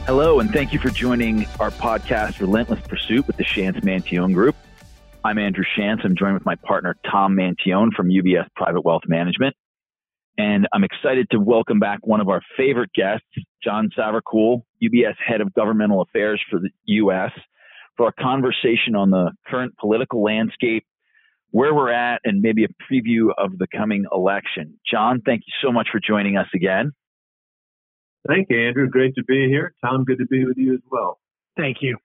Hello, and thank you for joining our podcast, Relentless Pursuit, with the Shantz Mantione Group. I'm Andrew Shantz. I'm joined with my partner, Tom Mantione from UBS Private Wealth Management. And I'm excited to welcome back one of our favorite guests, John Savercool, UBS Head of Governmental Affairs for the U.S., for a conversation on the current political landscape, where we're at, and maybe a preview of the coming election. John, thank you so much for joining us again. Thank you, Andrew. Great to be here. Tom, good to be with you as well. Thank you.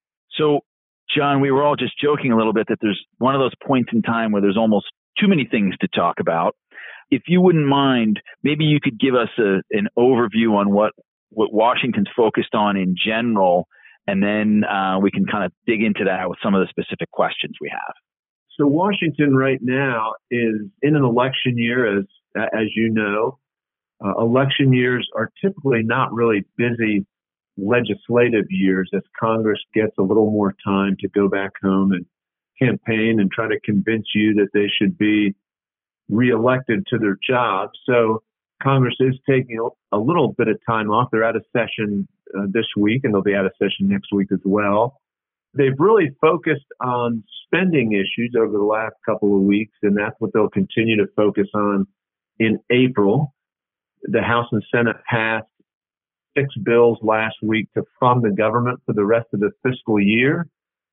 So, John, we were all just joking a little bit that there's one of those points in time where there's almost too many things to talk about. If you wouldn't mind, maybe you could give us an overview on what Washington's focused on in general, and then we can kind of dig into that with some of the specific questions we have. So Washington right now is in an election year, as you know. Election years are typically not really busy legislative years as Congress gets a little more time to go back home and campaign and try to convince you that they should be reelected to their jobs. So Congress is taking a little bit of time off. They're out of session this week, and they'll be out of session next week as well. They've really focused on spending issues over the last couple of weeks, and that's what they'll continue to focus on in April. The House and Senate passed 6 bills last week to fund the government for the rest of the fiscal year.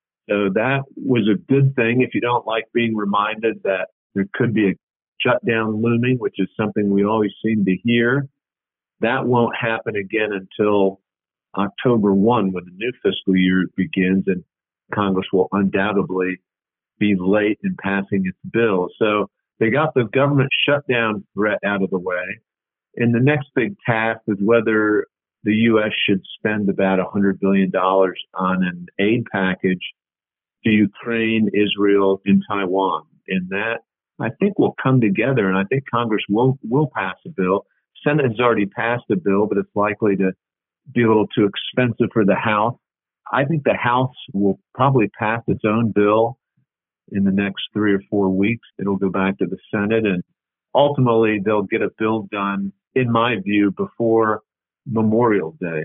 So that was a good thing if you don't like being reminded that there could be a shutdown looming, which is something we always seem to hear. That won't happen again until October 1, when the new fiscal year begins, and Congress will undoubtedly be late in passing its bill. So they got the government shutdown threat out of the way. And the next big task is whether the U.S. should spend about $100 billion on an aid package to Ukraine, Israel, and Taiwan. And that, I think, will come together, and I think Congress will pass a bill. Senate has already passed a bill, but it's likely to be a little too expensive for the House. I think the House will probably pass its own bill in the next 3 or 4 weeks. It'll go back to the Senate, and ultimately they'll get a bill done, in my view, before Memorial Day.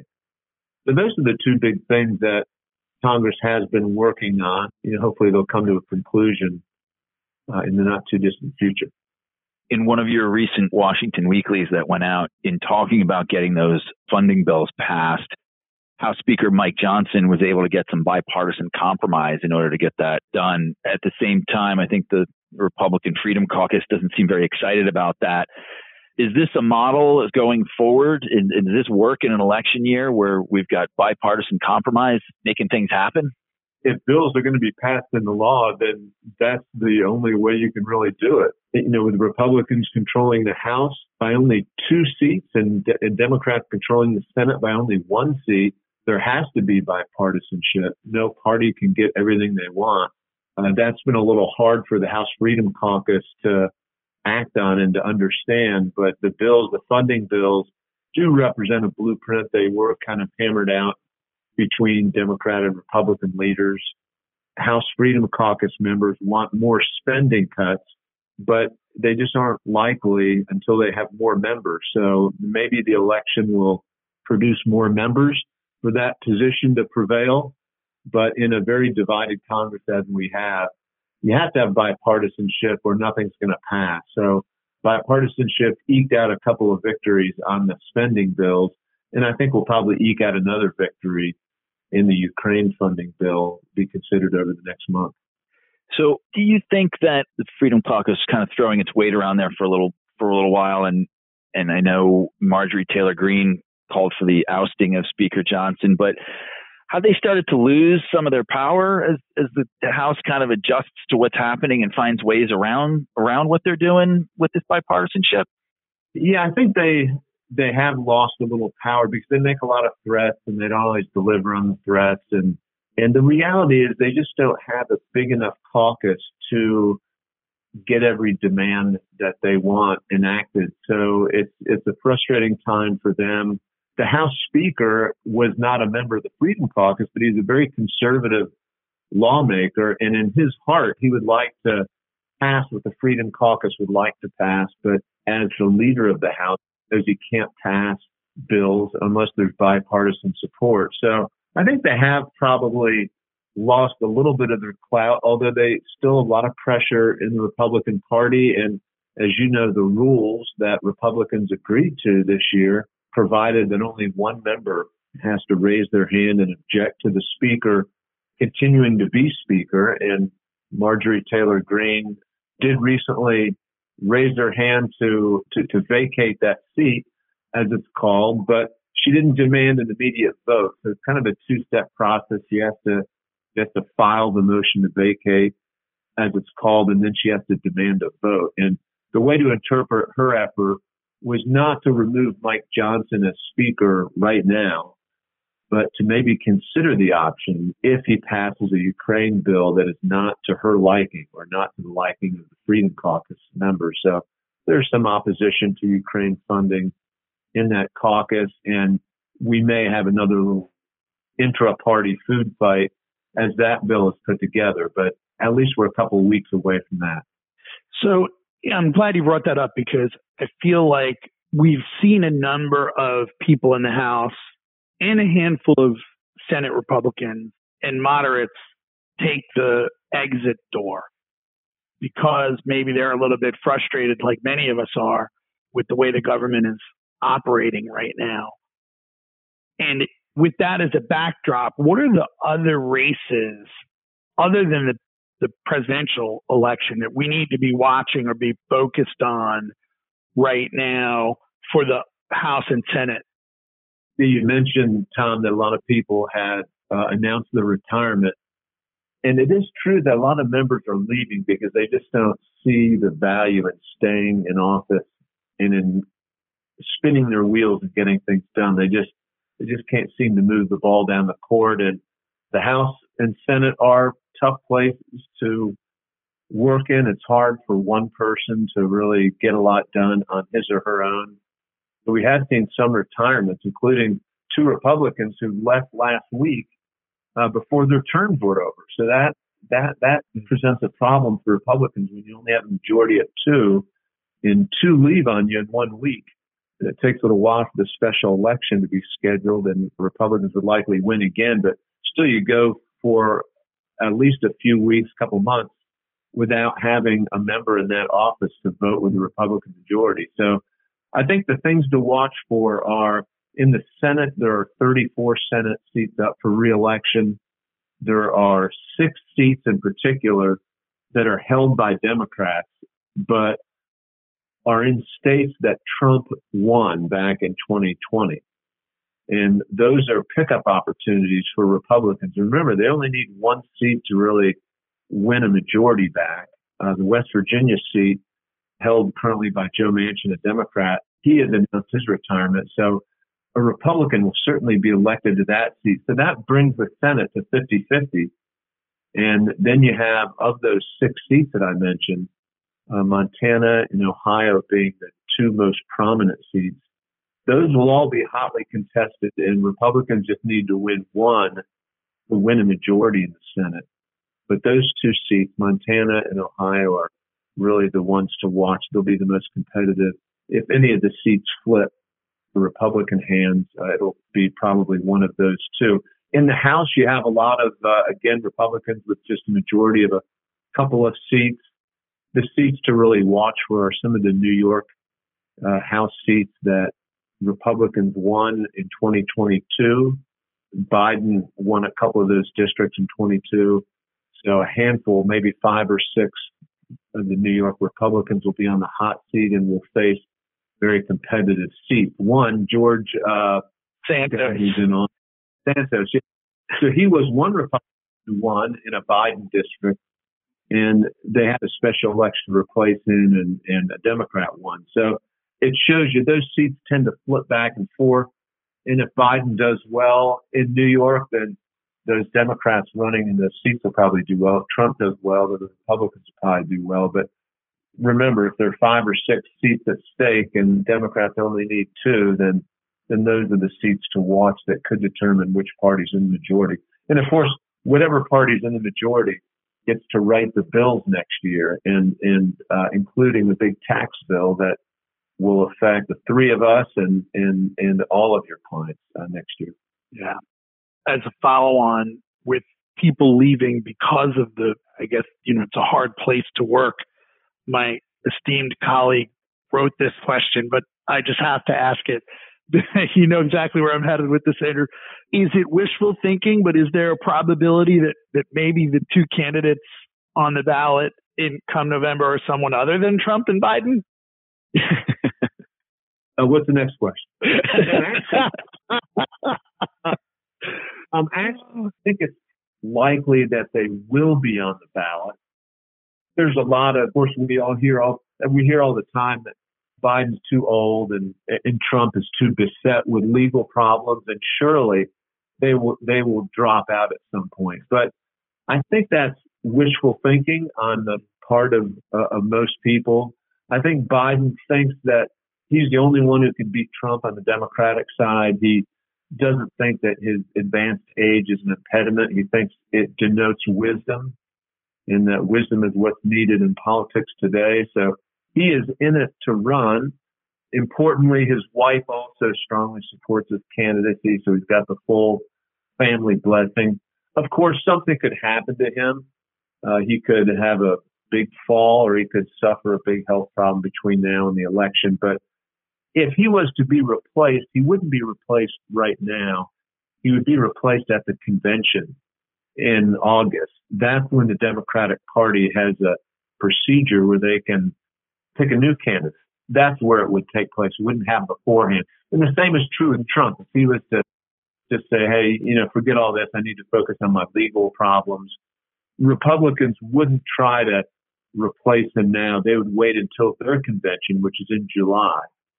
So those are the two big things that Congress has been working on. Hopefully they'll come to a conclusion in the not too distant future. In one of your recent Washington weeklies that went out, in talking about getting those funding bills passed, House Speaker Mike Johnson was able to get some bipartisan compromise in order to get that done. At the same time, I think the Republican Freedom Caucus doesn't seem very excited about that. Is this a model going forward? Does this work in an election year where we've got bipartisan compromise making things happen? If bills are going to be passed into law, then that's the only way you can really do it. With Republicans controlling the House by only 2 seats and Democrats controlling the Senate by only 1 seat, there has to be bipartisanship. No party can get everything they want. That's been a little hard for the House Freedom Caucus to act on and to understand, but the funding bills do represent a blueprint. They were kind of hammered out between Democrat and Republican leaders. House Freedom Caucus members want more spending cuts, but they just aren't likely until they have more members. So maybe the election will produce more members for that position to prevail. But in a very divided Congress as we have, you have to have bipartisanship or nothing's going to pass. So bipartisanship eked out a couple of victories on the spending bills, and I think we'll probably eke out another victory in the Ukraine funding bill be considered over the next month. So do you think that the Freedom Caucus is kind of throwing its weight around there for a little while? And I know Marjorie Taylor Greene called for the ousting of Speaker Johnson, but have they started to lose some of their power as the House kind of adjusts to what's happening and finds ways around what they're doing with this bipartisanship? Yeah, I think they have lost a little power because they make a lot of threats and they don't always deliver on the threats. And the reality is they just don't have a big enough caucus to get every demand that they want enacted. So it's a frustrating time for them. The House Speaker was not a member of the Freedom Caucus, but he's a very conservative lawmaker. And in his heart, he would like to pass what the Freedom Caucus would like to pass. But as the leader of the House, as he can't pass bills unless there's bipartisan support. So I think they have probably lost a little bit of their clout, although they still have a lot of pressure in the Republican Party. And as you know, the rules that Republicans agreed to this year provided that only one member has to raise their hand and object to the speaker continuing to be speaker. And Marjorie Taylor Greene did recently raise her hand to vacate that seat, as it's called, but she didn't demand an immediate vote. So it's kind of a two-step process. You have to file the motion to vacate, as it's called, and then she has to demand a vote. And the way to interpret her effort was not to remove Mike Johnson as speaker right now, but to maybe consider the option if he passes a Ukraine bill that is not to her liking or not to the liking of the Freedom Caucus members. So there's some opposition to Ukraine funding in that caucus, and we may have another little intra-party food fight as that bill is put together, but at least we're a couple of weeks away from that. So I'm glad you brought that up, because I feel like we've seen a number of people in the House and a handful of Senate Republicans and moderates take the exit door because maybe they're a little bit frustrated, like many of us are, with the way the government is operating right now. And with that as a backdrop, what are the other races other than the presidential election that we need to be watching or be focused on right now for the House and Senate? You mentioned, Tom, that a lot of people had announced their retirement. And it is true that a lot of members are leaving because they just don't see the value in staying in office and in spinning their wheels and getting things done. They just can't seem to move the ball down the court. And the House and Senate are tough places to work in. It's hard for one person to really get a lot done on his or her own. But we have seen some retirements, including two Republicans who left last week before their terms were over. So that presents a problem for Republicans when you only have a majority of two, and two leave on you in 1 week. And it takes a little while for the special election to be scheduled, and Republicans would likely win again. But still, you go for at least a few weeks, couple months, without having a member in that office to vote with the Republican majority. So I think the things to watch for are in the Senate, there are 34 Senate seats up for re-election. There are 6 seats in particular that are held by Democrats, but are in states that Trump won back in 2020. And those are pickup opportunities for Republicans. Remember, they only need 1 seat to really win a majority back. The West Virginia seat, held currently by Joe Manchin, a Democrat, he has announced his retirement. So a Republican will certainly be elected to that seat. So that brings the Senate to 50-50. And then you have, of those 6 seats that I mentioned, Montana and Ohio being the 2 most prominent seats. Those will all be hotly contested, and Republicans just need to win 1 to win a majority in the Senate. But those 2 seats, Montana and Ohio, are really the ones to watch. They'll be the most competitive. If any of the seats flip the Republican hands, it'll be probably one of those 2. In the House, you have a lot of, again, Republicans with just a majority of a couple of seats. The seats to really watch for are some of the New York House seats that Republicans won in 2022. Biden won a couple of those districts in 22. So a handful, maybe 5 or 6 of the New York Republicans will be on the hot seat and will face very competitive seats. One, George Santos. He's in on Santos. So he was one Republican who won in a Biden district, and they had a special election to replace him, and a Democrat won. So it shows you those seats tend to flip back and forth. And if Biden does well in New York, then those Democrats running in those seats will probably do well. If Trump does well, then the Republicans will probably do well. But remember, if there are 5 or 6 seats at stake and Democrats only need 2, then those are the seats to watch that could determine which party's in the majority. And of course, whatever party's in the majority gets to write the bills next year, and including the big tax bill that will affect the three of us and all of your clients next year. Yeah. As a follow-on, with people leaving because of I guess, it's a hard place to work. My esteemed colleague wrote this question, but I just have to ask it. You know exactly where I'm headed with this, Andrew. Is it wishful thinking, but is there a probability that maybe the two candidates on the ballot come November are someone other than Trump and Biden? What's the next question? I think it's likely that they will be on the ballot. There's a lot of course, we hear all the time that Biden's too old and Trump is too beset with legal problems, and surely they will drop out at some point. But I think that's wishful thinking on the part of most people. I think Biden thinks that he's the only one who can beat Trump on the Democratic side. He doesn't think that his advanced age is an impediment. He thinks it denotes wisdom, and that wisdom is what's needed in politics today. So he is in it to run. Importantly, his wife also strongly supports his candidacy, so he's got the full family blessing. Of course, something could happen to him. He could have a big fall, or he could suffer a big health problem between now and the election. But if he was to be replaced, he wouldn't be replaced right now. He would be replaced at the convention in August. That's when the Democratic Party has a procedure where they can pick a new candidate. That's where it would take place. It wouldn't happen beforehand. And the same is true with Trump. If he was to just say, hey, forget all this, I need to focus on my legal problems, Republicans wouldn't try to replace him now. They would wait until their convention, which is in July.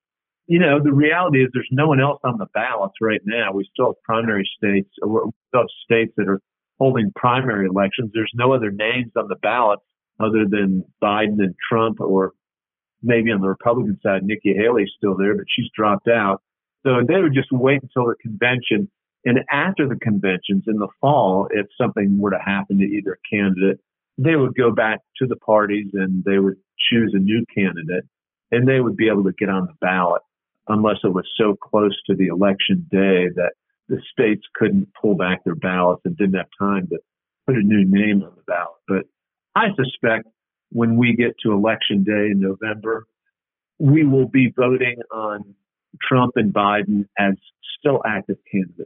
The reality is there's no one else on the ballots right now. We still have primary states, or we still have states that are holding primary elections. There's no other names on the ballot other than Biden and Trump, or maybe on the Republican side, Nikki Haley's still there, but she's dropped out. So they would just wait until the convention. And after the conventions in the fall, if something were to happen to either candidate, they would go back to the parties and they would choose a new candidate, and they would be able to get on the ballot unless it was so close to the election day that the states couldn't pull back their ballots and didn't have time to put a new name on the ballot. But I suspect when we get to election day in November, we will be voting on Trump and Biden as still active candidates.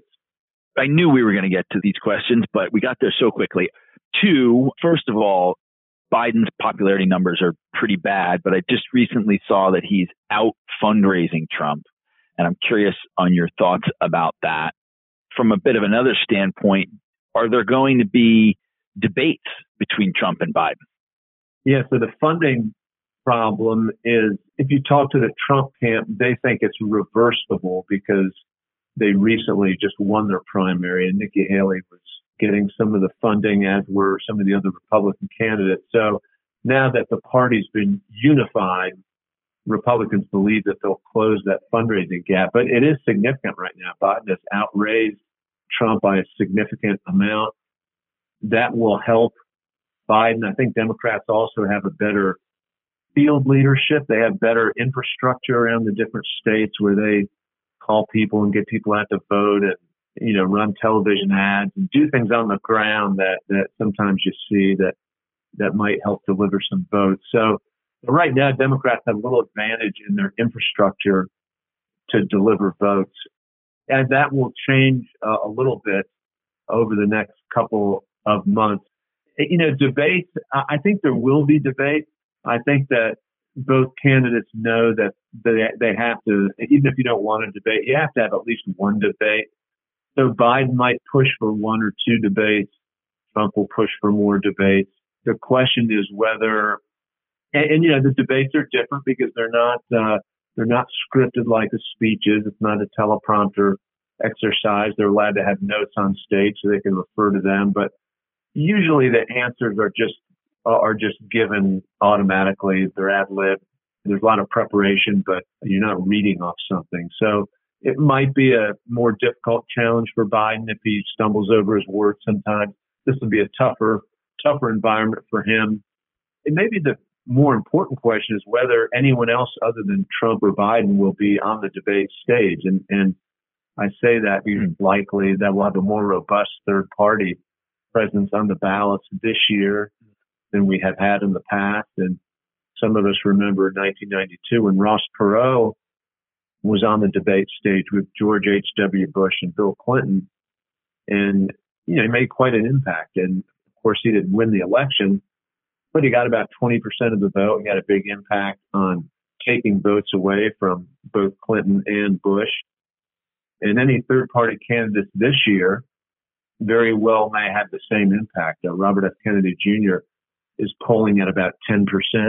I knew we were going to get to these questions, but we got there so quickly. Two, first of all, Biden's popularity numbers are pretty bad, but I just recently saw that he's out fundraising Trump. And I'm curious on your thoughts about that. From a bit of another standpoint, are there going to be debates between Trump and Biden? Yeah, so the funding problem is, if you talk to the Trump camp, they think it's reversible because they recently just won their primary, and Nikki Haley was getting some of the funding, as were some of the other Republican candidates. So now that the party's been unified, Republicans believe that they'll close that fundraising gap. But it is significant right now. Biden has outraised Trump by a significant amount. That will help Biden. I think Democrats also have a better field leadership. They have better infrastructure around the different states where they call people and get people out to vote and, run television ads and do things on the ground that sometimes you see that might help deliver some votes. So right now, Democrats have a little advantage in their infrastructure to deliver votes. And that will change a little bit over the next couple of months. Debates, I think there will be debate. I think that both candidates know that they have to, even if you don't want to debate, you have to have at least one debate. So Biden might push for one or two debates. Trump will push for more debates. The question is whether, and the debates are different because they're not scripted like a speech is. It's not a teleprompter exercise. They're allowed to have notes on stage so they can refer to them. But usually the answers are just given automatically. They're ad lib. There's a lot of preparation, but you're not reading off something. So it might be a more difficult challenge for Biden if he stumbles over his words sometimes. This will be a tougher environment for him. And maybe the more important question is whether anyone else other than Trump or Biden will be on the debate stage. And I say that because likely that we'll have a more robust third party presence on the ballots this year than we have had in the past. And some of us remember 1992 when Ross Perot was on the debate stage with George H.W. Bush and Bill Clinton. And, he made quite an impact. And of course, he didn't win the election, but he got about 20% of the vote. He had a big impact on taking votes away from both Clinton and Bush. And any third party candidates this year very well may have the same impact. Robert F. Kennedy Jr. is polling at about 10%,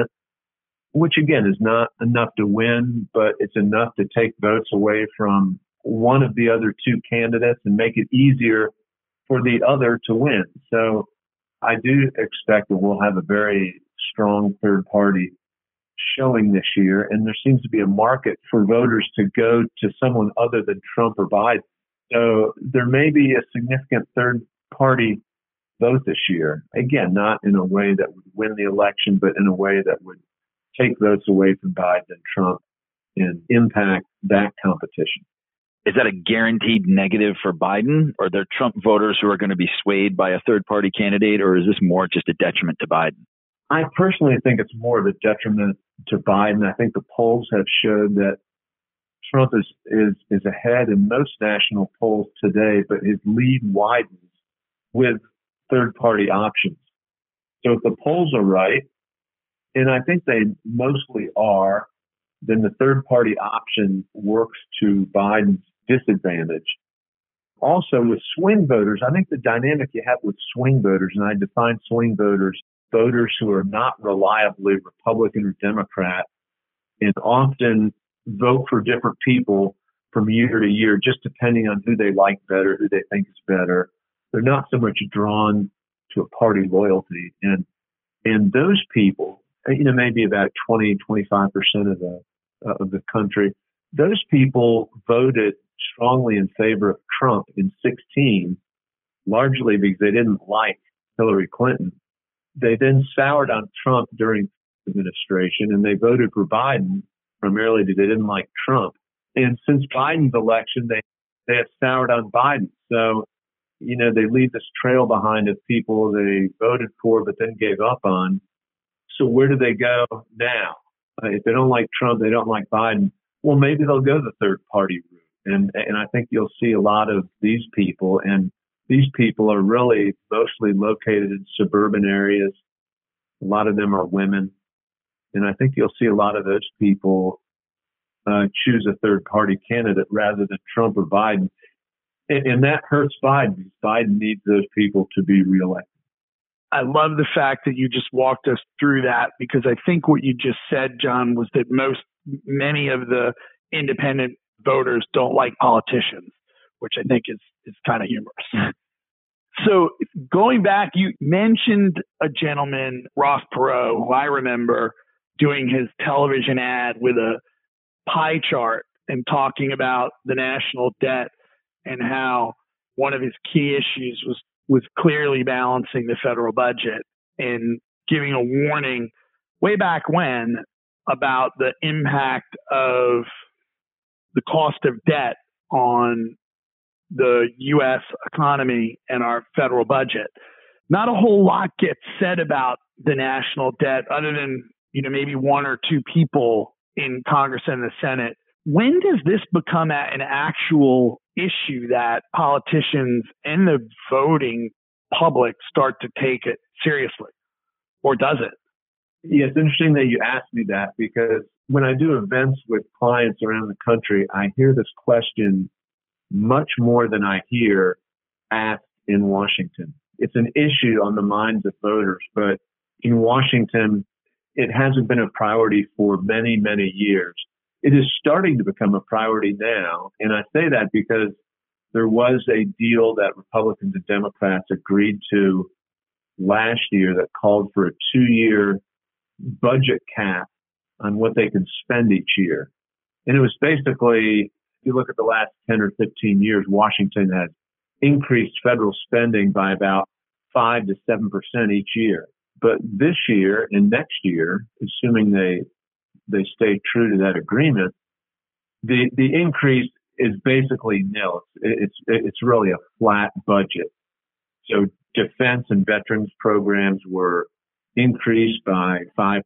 which again is not enough to win, but it's enough to take votes away from one of the other two candidates and make it easier for the other to win. So I do expect that we'll have a very strong third party showing this year, and there seems to be a market for voters to go to someone other than Trump or Biden. So there may be a significant third party vote this year. Again, not in a way that would win the election, but in a way that would take votes away from Biden and Trump and impact that competition. Is that a guaranteed negative for Biden? Or are there Trump voters who are going to be swayed by a third party candidate, or is this more just a detriment to Biden? I personally think it's more of a detriment to Biden. I think the polls have showed that Trump is ahead in most national polls today, but his lead widens with third-party options. So if the polls are right, and I think they mostly are, then the third-party option works to Biden's disadvantage. Also, with swing voters, I think the dynamic you have with swing voters, and I define swing voters who are not reliably Republican or Democrat, and often vote for different people from year to year, just depending on who they like better, who they think is better. They're not so much drawn to a party loyalty. And those people, maybe about 20, 25% of the country, those people voted strongly in favor of Trump in 2016, largely because they didn't like Hillary Clinton. They then soured on Trump during the administration, and they voted for Biden primarily because they didn't like Trump. And since Biden's election, they have soured on Biden. So, they leave this trail behind of people they voted for but then gave up on. So where do they go now? If they don't like Trump, they don't like Biden, well, maybe they'll go the third party route. And I think you'll see a lot of these people, and these people are really mostly located in suburban areas. A lot of them are women. And I think you'll see a lot of those people choose a third party candidate rather than Trump or Biden. And that hurts Biden because Biden needs those people to be reelected. I love the fact that you just walked us through that, because I think what you just said, John, was that many of the independent voters don't like politicians, which I think is kind of humorous. So going back, you mentioned a gentleman, Ross Perot, who I remember doing his television ad with a pie chart and talking about the national debt and how one of his key issues was clearly balancing the federal budget and giving a warning way back when about the impact of the cost of debt on the U.S. economy and our federal budget. Not a whole lot gets said about the national debt other than, maybe one or two people in Congress and the Senate. When does this become an actual issue that politicians and the voting public start to take it seriously? Or does it? Yeah, it's interesting that you asked me that, because when I do events with clients around the country, I hear this question much more than I hear asked in Washington. It's an issue on the minds of voters, but in Washington, it hasn't been a priority for many, many years. It is starting to become a priority now. And I say that because there was a deal that Republicans and Democrats agreed to last year that called for a 2-year budget cap on what they can spend each year. And it was basically, if you look at the last 10 or 15 years, Washington has increased federal spending by about 5 to 7% each year. But this year and next year, assuming they stay true to that agreement, the increase is basically nil. It's really a flat budget. So defense and veterans programs were increased by 5%,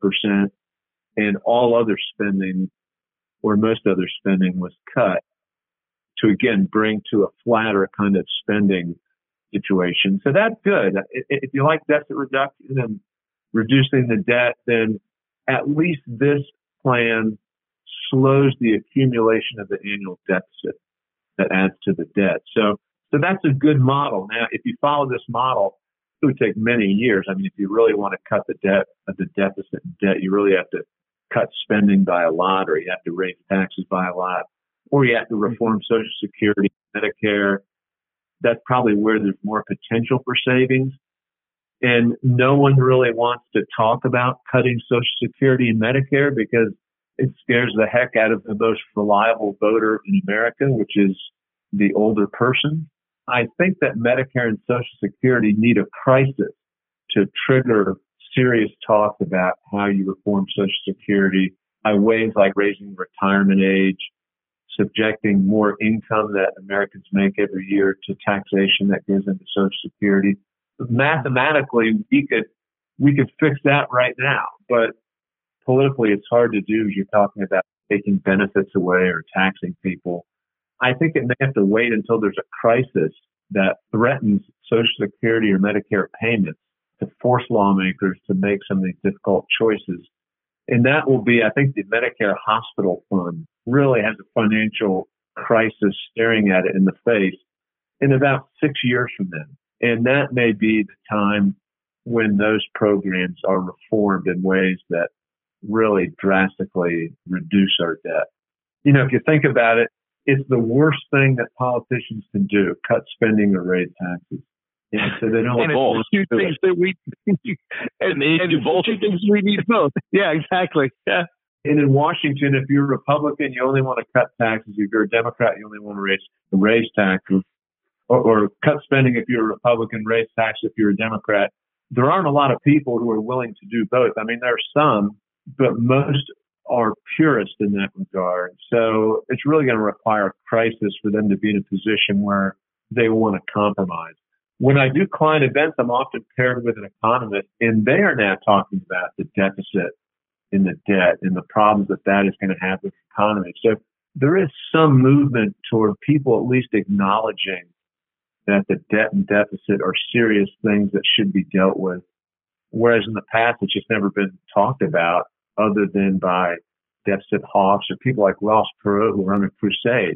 and all other spending, or most other spending, was cut to again bring to a flatter kind of spending situation. So that's good. If you like deficit reduction and reducing the debt, then at least this plan slows the accumulation of the annual deficit that adds to the debt. So that's a good model. Now, if you follow this model, it would take many years. I mean, if you really want to cut the deficit and debt, you really have to cut spending by a lot, or you have to raise taxes by a lot, or you have to reform Social Security, Medicare. That's probably where there's more potential for savings. And no one really wants to talk about cutting Social Security and Medicare because it scares the heck out of the most reliable voter in America, which is the older person. I think that Medicare and Social Security need a crisis to trigger serious talk about how you reform Social Security by ways like raising retirement age, subjecting more income that Americans make every year to taxation that goes into Social Security. Mathematically, we could fix that right now, but politically, it's hard to do. You're talking about taking benefits away or taxing people. I think it may have to wait until there's a crisis that threatens Social Security or Medicare payments to force lawmakers to make some of these difficult choices. And that will be, I think, the Medicare Hospital Fund really has a financial crisis staring at it in the face in about 6 years from then. And that may be the time when those programs are reformed in ways that really drastically reduce our debt. You know, if you think about it, it's the worst thing that politicians can do, cut spending or raise taxes. And so they don't. And it's two things that we two things we need both. Yeah, exactly. Yeah. And in Washington, if you're a Republican, you only want to cut taxes. If you're a Democrat, you only want to raise taxes, or cut spending if you're a Republican, raise taxes if you're a Democrat. There aren't a lot of people who are willing to do both. I mean, there are some, but most are purists in that regard. So it's really going to require a crisis for them to be in a position where they want to compromise. When I do client events, I'm often paired with an economist, and they are now talking about the deficit and the debt and the problems that is going to have with the economy. So there is some movement toward people at least acknowledging that the debt and deficit are serious things that should be dealt with, whereas in the past it's just never been talked about other than by deficit hawks or people like Ross Perot who are on a crusade.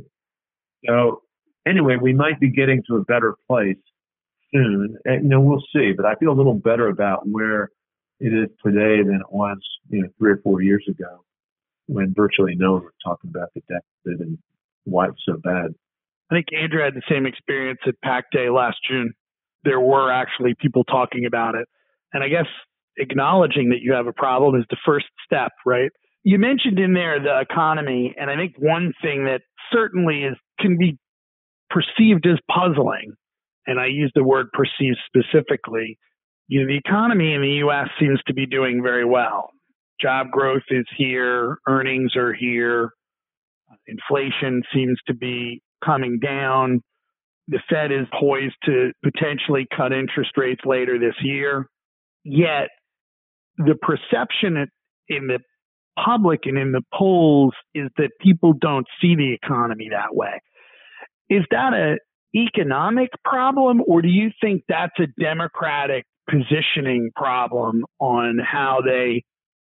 So anyway, we might be getting to a better place soon. And, we'll see. But I feel a little better about where it is today than it was, 3 or 4 years ago when virtually no one was talking about the deficit and why it's so bad. I think Andrew had the same experience at PAC Day last June. There were actually people talking about it. And I guess acknowledging that you have a problem is the first step, right? You mentioned in there the economy, and I think one thing that certainly can be perceived as puzzling, and I use the word perceived specifically, the economy in the U.S. seems to be doing very well. Job growth is here, earnings are here, inflation seems to be coming down. The Fed is poised to potentially cut interest rates later this year. Yet the perception in the public and in the polls is that people don't see the economy that way. Is that an economic problem, or do you think that's a Democratic positioning problem on how they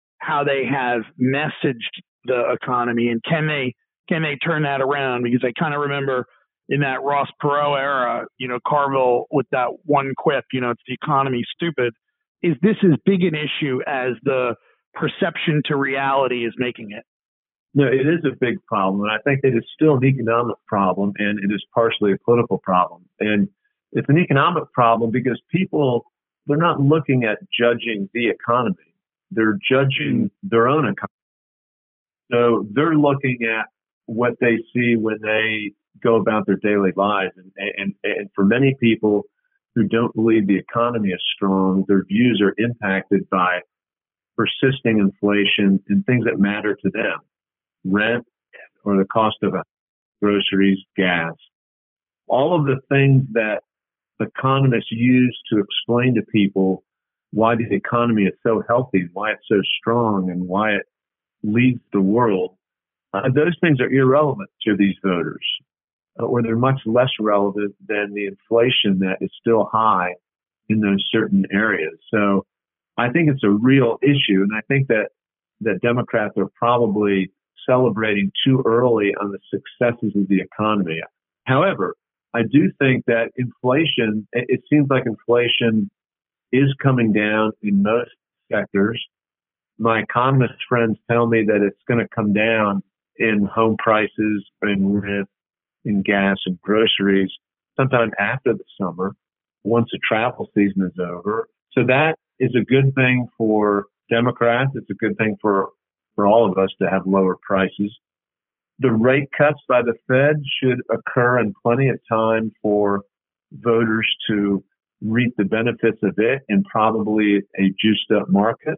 have messaged the economy, and can they turn that around? Because I kind of remember in that Ross Perot era, Carville with that one quip, it's the economy stupid. Is this as big an issue as the perception to reality is making it? No, it is a big problem. And I think it is still an economic problem, and it is partially a political problem. And it's an economic problem because people, they're not looking at judging the economy. They're judging their own economy. So they're looking at what they see when they go about their daily lives. And for many people, who don't believe the economy is strong, their views are impacted by persisting inflation and things that matter to them: rent or the cost of groceries, gas. All of the things that economists use to explain to people why the economy is so healthy, why it's so strong, and why it leads the world, those things are irrelevant to these voters, or they're much less relevant than the inflation that is still high in those certain areas. So I think it's a real issue, and I think that Democrats are probably celebrating too early on the successes of the economy. However, I do think that inflation, it seems like inflation is coming down in most sectors. My economist friends tell me that it's going to come down in home prices, in rent, in gas and groceries sometime after the summer, once the travel season is over. So that is a good thing for Democrats. It's a good thing for all of us to have lower prices. The rate cuts by the Fed should occur in plenty of time for voters to reap the benefits of it and probably a juiced up market.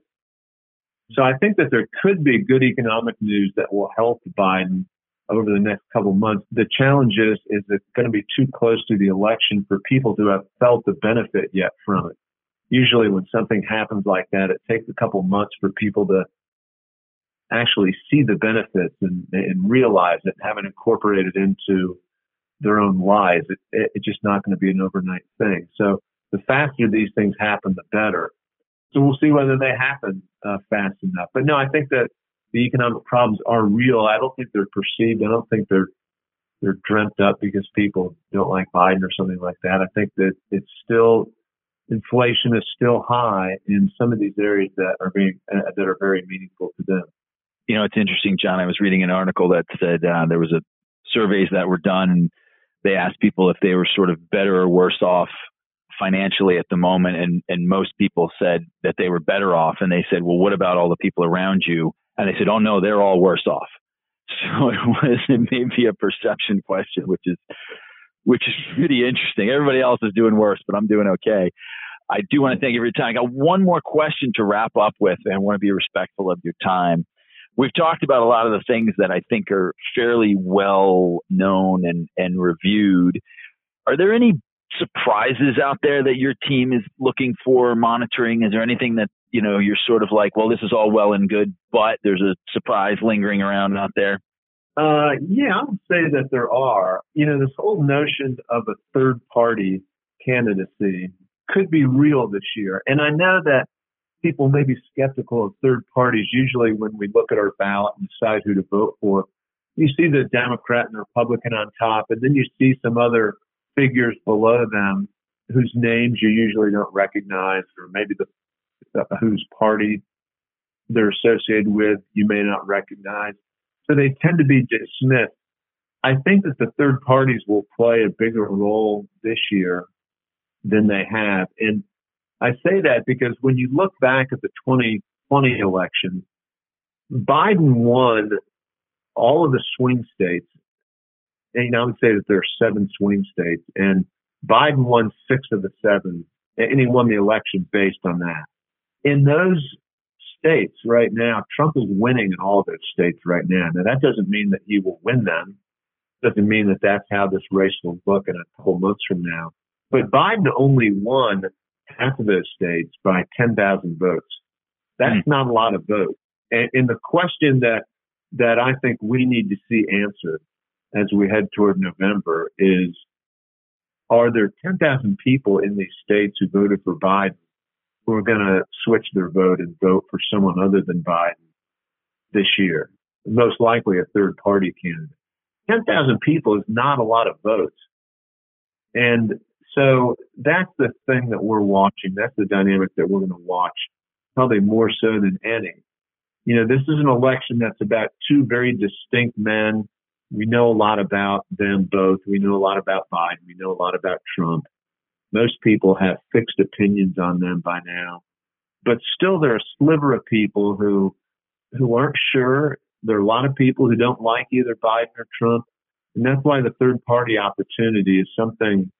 So I think that there could be good economic news that will help Biden over the next couple of months. The challenge is it's going to be too close to the election for people to have felt the benefit yet from it. Usually when something happens like that, it takes a couple of months for people to actually see the benefits and realize it and have it incorporated into their own lives. It's just not going to be an overnight thing. So the faster these things happen, the better. So we'll see whether they happen fast enough. But no, I think that the economic problems are real. I don't think they're perceived. I don't think they're dreamt up because people don't like Biden or something like that. I think that it's still, inflation is still high in some of these areas that are very meaningful to them. You know, it's interesting, John. I was reading an article that said there was surveys that were done, and they asked people if they were sort of better or worse off financially at the moment, and most people said that they were better off. And they said, well, what about all the people around you? And they said, oh no, they're all worse off. So it may be a perception question, which is pretty interesting. Everybody else is doing worse, but I'm doing okay. I do want to thank you for your time. I got one more question to wrap up with, and I want to be respectful of your time. We've talked about a lot of the things that I think are fairly well known and reviewed. Are there any surprises out there that your team is looking for, monitoring? Is there anything that, you know, you're sort of like, well, this is all well and good, but there's a surprise lingering around out there? Yeah, I would say that there are. You know, this whole notion of a third party candidacy could be real this year. And I know that people may be skeptical of third parties. Usually when we look at our ballot and decide who to vote for, you see the Democrat and the Republican on top, and then you see some other figures below them whose names you usually don't recognize, or maybe whose party they're associated with you may not recognize. So they tend to be dismissed. I think that the third parties will play a bigger role this year than they have. And I say that because when you look back at the 2020 election, Biden won all of the swing states. And I would say that there are 7 swing states, and Biden won 6 of the 7, and he won the election based on that. In those states right now, Trump is winning in all of those states right now. Now, that doesn't mean that he will win them. Doesn't mean that that's how this race will look in a couple months from now. But Biden only won half of those states by 10,000 votes. That's not a lot of votes. And the question that I think we need to see answered as we head toward November is, are there 10,000 people in these states who voted for Biden who are going to switch their vote and vote for someone other than Biden this year? Most likely a third party candidate. 10,000 people is not a lot of votes. And so that's the thing that we're watching. That's the dynamic that we're going to watch, probably more so than any. You know, this is an election that's about 2 very distinct men. We know a lot about them both. We know a lot about Biden. We know a lot about Trump. Most people have fixed opinions on them by now. But still, there are a sliver of people who aren't sure. There are a lot of people who don't like either Biden or Trump. And that's why the third party opportunity is something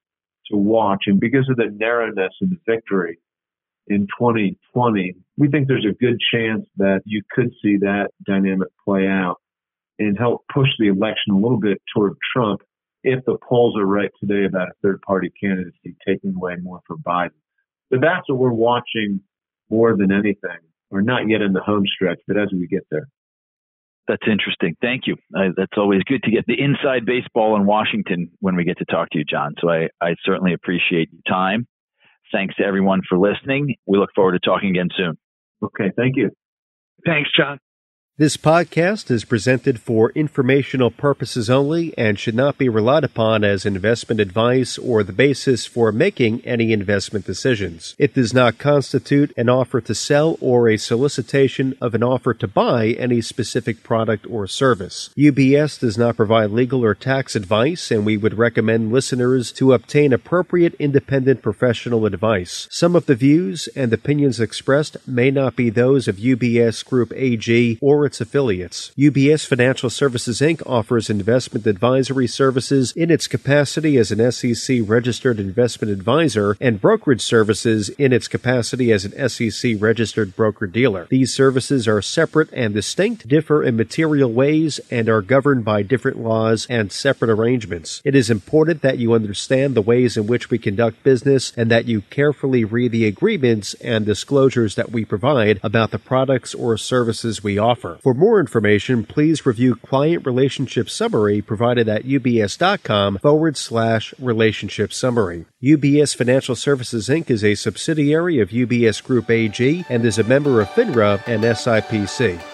to watch. And because of the narrowness of the victory in 2020, we think there's a good chance that you could see that dynamic play out and help push the election a little bit toward Trump if the polls are right today about a third-party candidacy taking away more for Biden. So that's what we're watching more than anything. We're not yet in the home stretch, but as we get there. That's interesting. Thank you. That's always good to get the inside baseball in Washington when we get to talk to you, John. So I certainly appreciate your time. Thanks to everyone for listening. We look forward to talking again soon. Okay. Thank you. Thanks, John. This podcast is presented for informational purposes only and should not be relied upon as investment advice or the basis for making any investment decisions. It does not constitute an offer to sell or a solicitation of an offer to buy any specific product or service. UBS does not provide legal or tax advice, and we would recommend listeners to obtain appropriate independent professional advice. Some of the views and opinions expressed may not be those of UBS Group AG or its affiliates. UBS Financial Services, Inc. offers investment advisory services in its capacity as an SEC-registered investment advisor and brokerage services in its capacity as an SEC-registered broker-dealer. These services are separate and distinct, differ in material ways, and are governed by different laws and separate arrangements. It is important that you understand the ways in which we conduct business and that you carefully read the agreements and disclosures that we provide about the products or services we offer. For more information, please review Client Relationship Summary provided at ubs.com/relationship summary. UBS Financial Services, Inc. is a subsidiary of UBS Group AG and is a member of FINRA and SIPC.